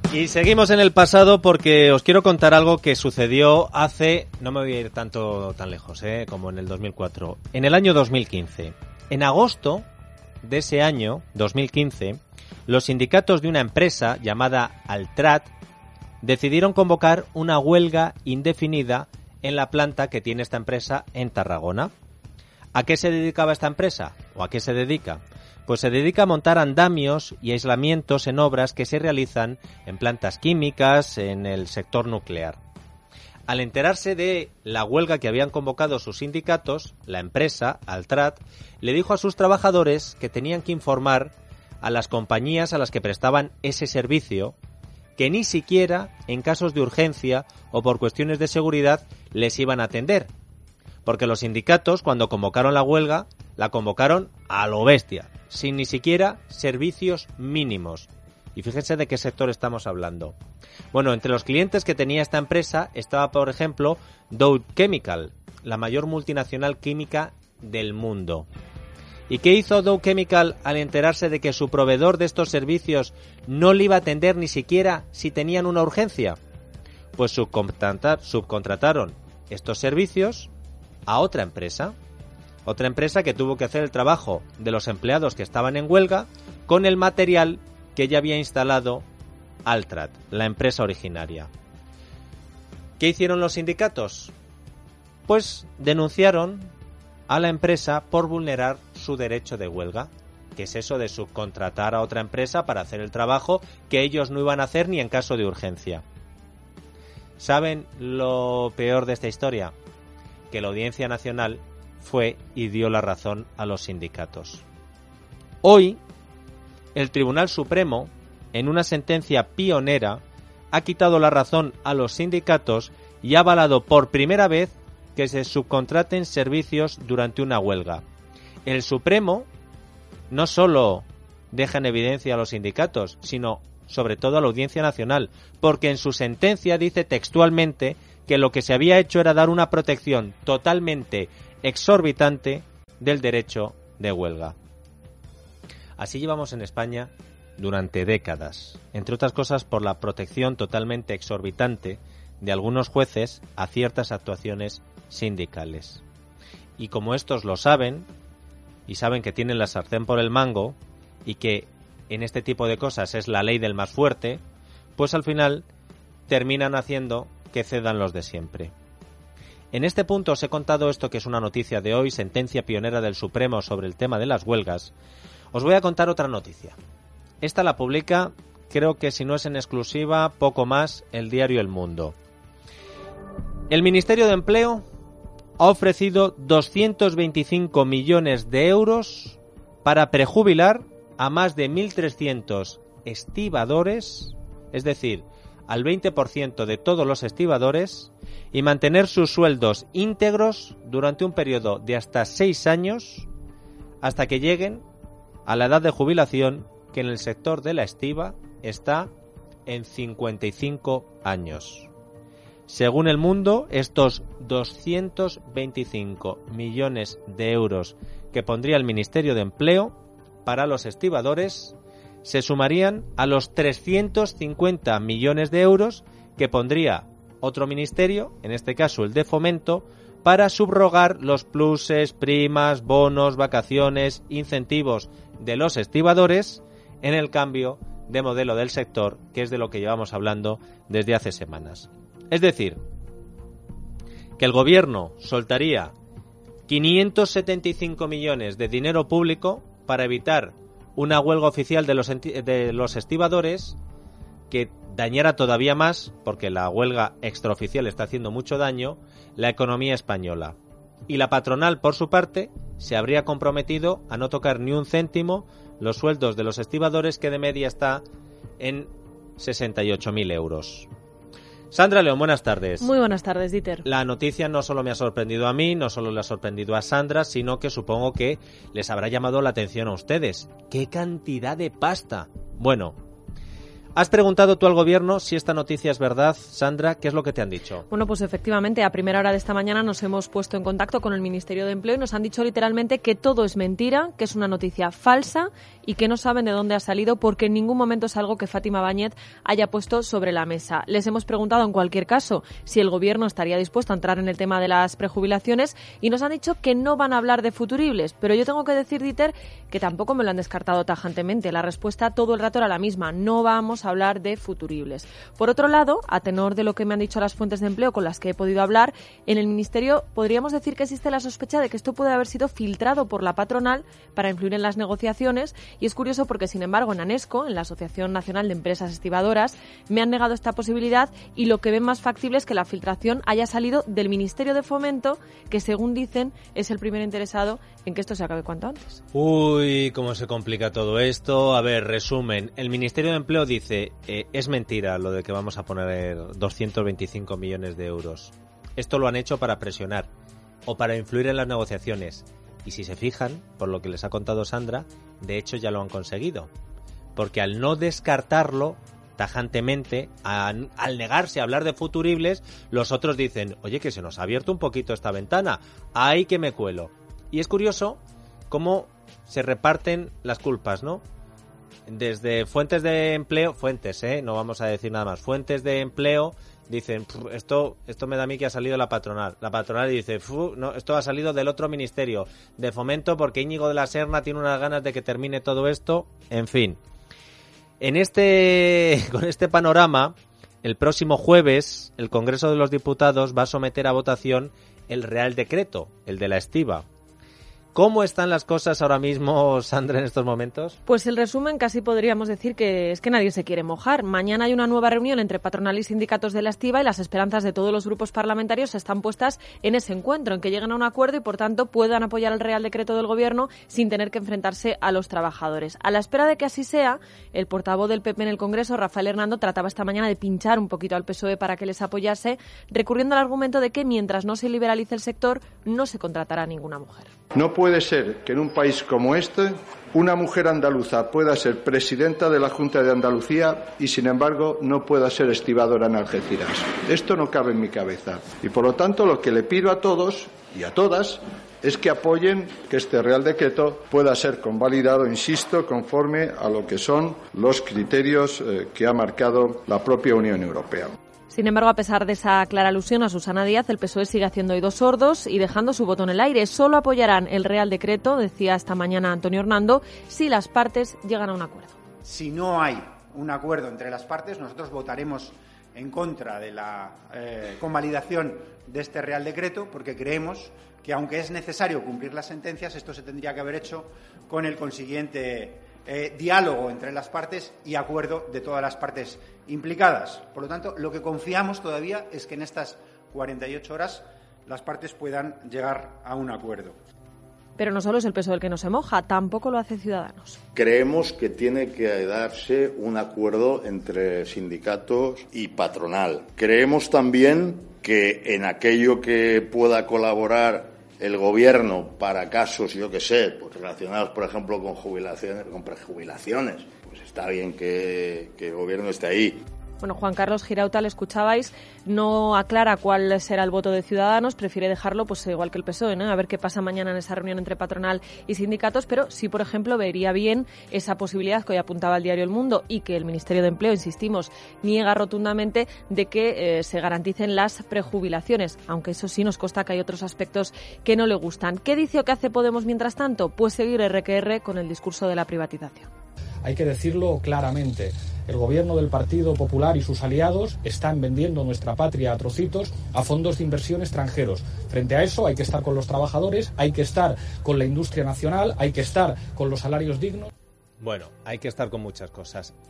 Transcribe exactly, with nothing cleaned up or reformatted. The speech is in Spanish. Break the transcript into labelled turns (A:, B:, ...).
A: Y seguimos en el pasado porque os quiero contar algo que sucedió hace, no me voy a ir tanto tan lejos, ¿eh? como en el dos mil cuatro, en el año dos mil quince. En agosto de ese año, dos mil quince, los sindicatos de una empresa llamada Altrat decidieron convocar una huelga indefinida en la planta que tiene esta empresa en Tarragona. ¿A qué se dedicaba esta empresa? ¿O a qué se dedica? Pues se dedica a montar andamios y aislamientos en obras que se realizan en plantas químicas, en el sector nuclear. Al enterarse de la huelga que habían convocado sus sindicatos, la empresa, Altrat, le dijo a sus trabajadores que tenían que informar a las compañías a las que prestaban ese servicio que ni siquiera en casos de urgencia o por cuestiones de seguridad les iban a atender. Porque los sindicatos, cuando convocaron la huelga, la convocaron a lo bestia, sin ni siquiera servicios mínimos. Y fíjense de qué sector estamos hablando. Bueno, entre los clientes que tenía esta empresa estaba, por ejemplo, Dow Chemical, la mayor multinacional química del mundo. ¿Y qué hizo Dow Chemical al enterarse de que su proveedor de estos servicios no le iba a atender ni siquiera si tenían una urgencia? Pues subcontratar, subcontrataron estos servicios a otra empresa. Otra empresa que tuvo que hacer el trabajo de los empleados que estaban en huelga con el material que ya había instalado Altrat, la empresa originaria. ¿Qué hicieron los sindicatos? Pues denunciaron a la empresa por vulnerar su derecho de huelga. ¿Qué es eso de subcontratar a otra empresa para hacer el trabajo que ellos no iban a hacer ni en caso de urgencia? ¿Saben lo peor de esta historia? Que la Audiencia Nacional fue y dio la razón a los sindicatos. Hoy, el Tribunal Supremo, en una sentencia pionera, ha quitado la razón a los sindicatos y ha avalado por primera vez que se subcontraten servicios durante una huelga. El Supremo no solo deja en evidencia a los sindicatos, sino sobre todo a la Audiencia Nacional, porque en su sentencia dice textualmente que lo que se había hecho era dar una protección totalmente exorbitante del derecho de huelga. Así llevamos en España durante décadas, entre otras cosas por la protección totalmente exorbitante de algunos jueces a ciertas actuaciones sindicales. Y como estos lo saben, y saben que tienen la sartén por el mango, y que en este tipo de cosas es la ley del más fuerte, pues al final terminan haciendo que cedan los de siempre. En este punto os he contado esto que es una noticia de hoy, sentencia pionera del Supremo sobre el tema de las huelgas. Os voy a contar otra noticia. Esta la publica, creo que si no es en exclusiva, poco más, el diario El Mundo. El Ministerio de Empleo ha ofrecido doscientos veinticinco millones de euros para prejubilar a más de mil trescientos estibadores, es decir, al veinte por ciento de todos los estibadores, y mantener sus sueldos íntegros durante un periodo de hasta seis años hasta que lleguen a la edad de jubilación, que en el sector de la estiba está en cincuenta y cinco años. Según El Mundo, estos doscientos veinticinco millones de euros que pondría el Ministerio de Empleo para los estibadores se sumarían a los trescientos cincuenta millones de euros que pondría otro ministerio, en este caso el de Fomento, para subrogar los pluses, primas, bonos, vacaciones, incentivos de los estibadores en el cambio de modelo del sector, que es de lo que llevamos hablando desde hace semanas. Es decir, que el gobierno soltaría quinientos setenta y cinco millones de dinero público para evitar una huelga oficial de los, de los estibadores que dañara todavía más, porque la huelga extraoficial está haciendo mucho daño, la economía española. Y la patronal, por su parte, se habría comprometido a no tocar ni un céntimo los sueldos de los estibadores, que de media está en sesenta y ocho mil euros. Sandra León, buenas tardes.
B: Muy buenas tardes, Dieter.
A: La noticia no solo me ha sorprendido a mí, no solo le ha sorprendido a Sandra, sino que supongo que les habrá llamado la atención a ustedes. ¡Qué cantidad de pasta! Bueno, ¿Has preguntado tú al gobierno si esta noticia es verdad, Sandra? ¿Qué es lo que te han dicho?
B: Bueno, pues efectivamente, a primera hora de esta mañana nos hemos puesto en contacto con el Ministerio de Empleo y nos han dicho literalmente que todo es mentira, que es una noticia falsa y que no saben de dónde ha salido porque en ningún momento es algo que Fátima Báñez haya puesto sobre la mesa. Les hemos preguntado en cualquier caso si el gobierno estaría dispuesto a entrar en el tema de las prejubilaciones y nos han dicho que no van a hablar de futuribles, pero yo tengo que decir, Dieter, que tampoco me lo han descartado tajantemente. La respuesta todo el rato era la misma, no vamos a hablar de futuribles. Por otro lado, a tenor de lo que me han dicho las fuentes de empleo con las que he podido hablar, en el Ministerio podríamos decir que existe la sospecha de que esto puede haber sido filtrado por la patronal para influir en las negociaciones y es curioso porque, sin embargo, en ANESCO, en la Asociación Nacional de Empresas Estibadoras, me han negado esta posibilidad y lo que ven más factible es que la filtración haya salido del Ministerio de Fomento, que según dicen es el primer interesado en que esto se acabe cuanto antes.
A: Uy, cómo se complica todo esto. A ver, resumen. El Ministerio de Empleo dice, eh, es mentira lo de que vamos a poner doscientos veinticinco millones de euros. Esto lo han hecho para presionar o para influir en las negociaciones. Y si se fijan, por lo que les ha contado Sandra, de hecho ya lo han conseguido. Porque al no descartarlo tajantemente, al, al negarse a hablar de futuribles, los otros dicen, oye, que se nos ha abierto un poquito esta ventana, ahí que me cuelo. Y es curioso cómo se reparten las culpas, ¿no? Desde fuentes de empleo, fuentes, ¿eh? No vamos a decir nada más, fuentes de empleo dicen, esto esto me da a mí que ha salido la patronal. La patronal dice, no, esto ha salido del otro ministerio, de Fomento, porque Íñigo de la Serna tiene unas ganas de que termine todo esto. En fin, en este con este panorama, el próximo jueves el Congreso de los Diputados va a someter a votación el Real Decreto, el de la estiba. ¿Cómo están las cosas ahora mismo, Sandra, en estos momentos?
B: Pues el resumen casi podríamos decir que es que nadie se quiere mojar. Mañana hay una nueva reunión entre patronal y sindicatos de la estiba y las esperanzas de todos los grupos parlamentarios están puestas en ese encuentro, en que lleguen a un acuerdo y, por tanto, puedan apoyar el Real Decreto del Gobierno sin tener que enfrentarse a los trabajadores. A la espera de que así sea, el portavoz del P P en el Congreso, Rafael Hernando, trataba esta mañana de pinchar un poquito al P S O E para que les apoyase, recurriendo al argumento de que mientras no se liberalice el sector, no se contratará a ninguna mujer.
C: No puede ser que en un país como este una mujer andaluza pueda ser presidenta de la Junta de Andalucía y, sin embargo, no pueda ser estibadora en Algeciras. Esto no cabe en mi cabeza. Y, por lo tanto, lo que le pido a todos y a todas es que apoyen que este Real Decreto pueda ser convalidado, insisto, conforme a lo que son los criterios eh, que ha marcado la propia Unión Europea.
B: Sin embargo, a pesar de esa clara alusión a Susana Díaz, el P S O E sigue haciendo oídos sordos y dejando su voto en el aire. Solo apoyarán el Real Decreto, decía esta mañana Antonio Hernando, si las partes llegan a un acuerdo.
D: Si no hay un acuerdo entre las partes, nosotros votaremos en contra de la eh, convalidación de este Real Decreto, porque creemos que, aunque es necesario cumplir las sentencias, esto se tendría que haber hecho con el consiguiente Eh, diálogo entre las partes y acuerdo de todas las partes implicadas. Por lo tanto, lo que confiamos todavía es que en estas cuarenta y ocho horas las partes puedan llegar a un acuerdo.
B: Pero no solo es el P S O E el que no se moja, tampoco lo hace Ciudadanos.
E: Creemos que tiene que darse un acuerdo entre sindicatos y patronal. Creemos también que en aquello que pueda colaborar el Gobierno para casos, yo que sé, pues relacionados, por ejemplo, con jubilaciones, con prejubilaciones, pues está bien que, que el Gobierno esté ahí.
B: Bueno, Juan Carlos Girauta, le escuchabais, no aclara cuál será el voto de Ciudadanos, prefiere dejarlo pues igual que el P S O E, ¿no? A ver qué pasa mañana en esa reunión entre patronal y sindicatos, pero sí, por ejemplo, vería bien esa posibilidad que hoy apuntaba el diario El Mundo y que el Ministerio de Empleo, insistimos, niega rotundamente de que eh, se garanticen las prejubilaciones, aunque eso sí nos consta que hay otros aspectos que no le gustan. ¿Qué dice o qué hace Podemos mientras tanto? Pues seguir erre que erre con el discurso de la privatización.
F: Hay que decirlo claramente. El gobierno del Partido Popular y sus aliados están vendiendo nuestra patria a trocitos a fondos de inversión extranjeros. Frente a eso hay que estar con los trabajadores, hay que estar con la industria nacional, hay que estar con los salarios dignos.
A: Bueno, hay que estar con muchas cosas.